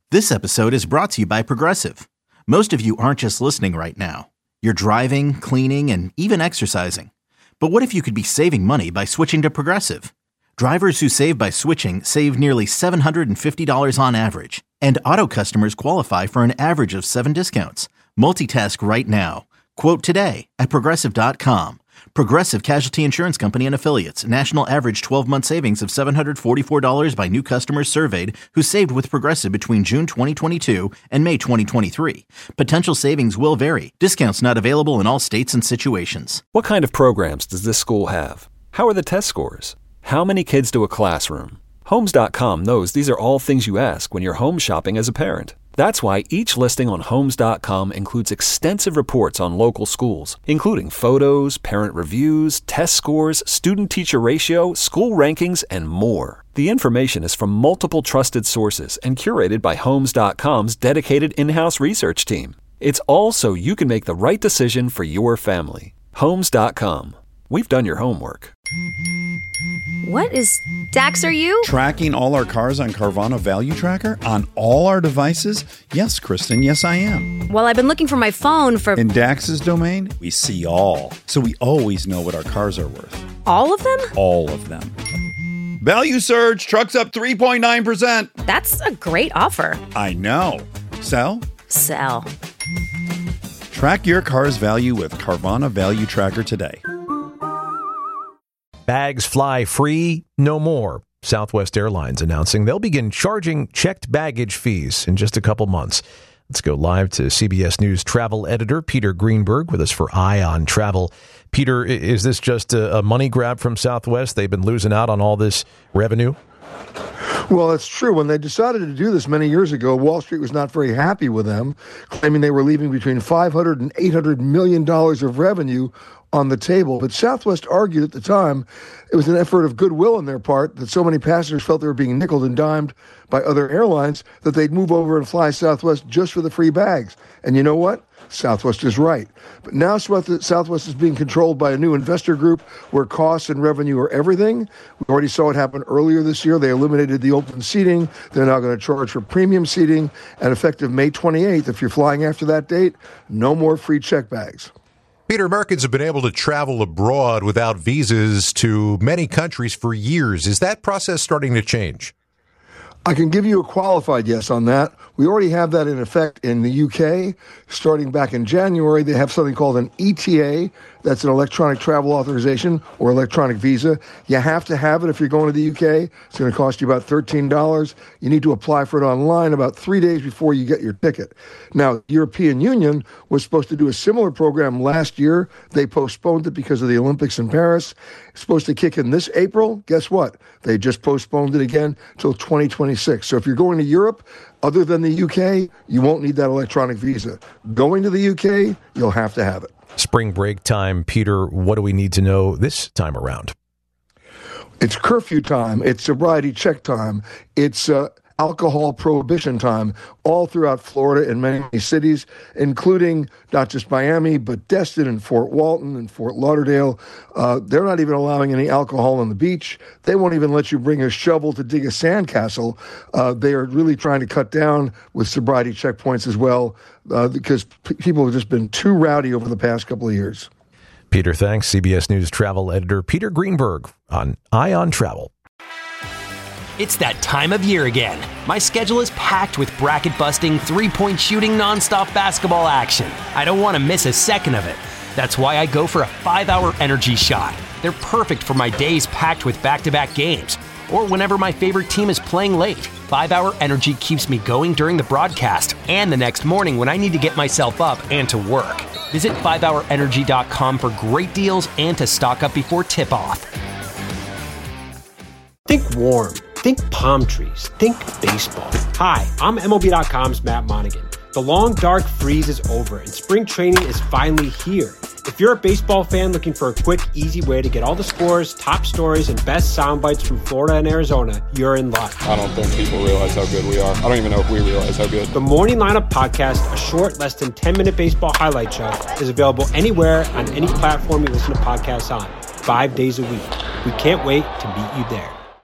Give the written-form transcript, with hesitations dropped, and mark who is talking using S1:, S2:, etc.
S1: This episode is brought to you by Progressive. Most of you aren't just listening right now. You're driving, cleaning, and even exercising. But what if you could be saving money by switching to Progressive? Drivers who save by switching save nearly $750 on average. And auto customers qualify for an average of 7 discounts. Multitask right now. Quote today at Progressive.com. Progressive Casualty Insurance Company and Affiliates. National average 12-month savings of $744 by new customers surveyed who saved with Progressive between June 2022 and May 2023. Potential savings will vary. Discounts not available in all states and situations.
S2: What kind of programs does this school have? How are the test scores? How many kids do a classroom? Homes.com knows these are all things you ask when you're home shopping as a parent. That's why each listing on Homes.com includes extensive reports on local schools, including photos, parent reviews, test scores, student-teacher ratio, school rankings, and more. The information is from multiple trusted sources and curated by Homes.com's dedicated in-house research team. It's all so you can make the right decision for your family. Homes.com. We've done your homework.
S3: What is... Dax, are you?
S4: Tracking all our cars on Carvana Value Tracker on all our devices? Yes, Kristen, yes I am.
S3: Well, I've been looking for my phone for...
S4: In Dax's domain, we see all. So we always know what our cars are worth.
S3: All of them?
S4: All of them. Value surge, trucks up 3.9%.
S3: That's a great offer.
S4: I know. Sell?
S3: Sell.
S4: Track your car's value with Carvana Value Tracker today.
S5: Bags fly free no more. Southwest Airlines announcing they'll begin charging checked baggage fees in just a couple months. Let's go live to CBS News travel editor Peter Greenberg with us for Eye on Travel. Peter, is this just a money grab from Southwest? They've been losing out on all this revenue?
S6: Well, it's true. When they decided to do this many years ago, Wall Street was not very happy with them, claiming they were leaving between $500 and $800 million of revenue on the table. But Southwest argued at the time it was an effort of goodwill on their part that so many passengers felt they were being nickeled and dimed by other airlines that they'd move over and fly Southwest just for the free bags. And you know what? Southwest is right. But now Southwest is being controlled by a new investor group where costs and revenue are everything. We already saw it happen earlier this year. They eliminated the open seating. They're now going to charge for premium seating. And effective May 28th, if you're flying after that date, no more free check bags.
S7: Peter, Americans have been able to travel abroad without visas to many countries for years. Is that process starting to change?
S6: I can give you a qualified yes on that. We already have that in effect in the UK. Starting back in January, they have something called an ETA. That's an electronic travel authorization or electronic visa. You have to have it if you're going to the UK. It's going to cost you about $13. You need to apply for it online about 3 days before you get your ticket. Now, European Union was supposed to do a similar program last year. They postponed it because of the Olympics in Paris. It's supposed to kick in this April. Guess what? They just postponed it again till 2026. So if you're going to Europe, other than the UK, you won't need that electronic visa. Going to the UK, you'll have to have it.
S5: Spring break time, Peter, what do we need to know this time around?
S6: It's curfew time. It's sobriety check time. It's alcohol prohibition time all throughout Florida in many cities, including not just Miami, but Destin and Fort Walton and Fort Lauderdale. They're not even allowing any alcohol on the beach. They won't even let you bring a shovel to dig a sandcastle. They are really trying to cut down with sobriety checkpoints as well because people have just been too rowdy over the past couple of years.
S5: Peter, thanks. CBS News travel editor Peter Greenberg on Eye on Travel.
S8: It's that time of year again. My schedule is packed with bracket-busting, three-point shooting, nonstop basketball action. I don't want to miss a second of it. That's why I go for a 5-hour energy shot. They're perfect for my days packed with back-to-back games, or whenever my favorite team is playing late. 5-hour energy keeps me going during the broadcast and the next morning when I need to get myself up and to work. Visit 5hourenergy.com for great deals and to stock up before tip-off.
S9: Think warm. Think palm trees. Think baseball. Hi, I'm MLB.com's Matt Monaghan. The long, dark freeze is over, and spring training is finally here. If you're a baseball fan looking for a quick, easy way to get all the scores, top stories, and best sound bites from Florida and Arizona, you're in luck.
S10: I don't think people realize how good we are. I don't even know if we realize how good.
S9: The Morning Lineup Podcast, a short, less than 10-minute baseball highlight show, is available anywhere on any platform you listen to podcasts on, 5 days a week. We can't wait to meet you there.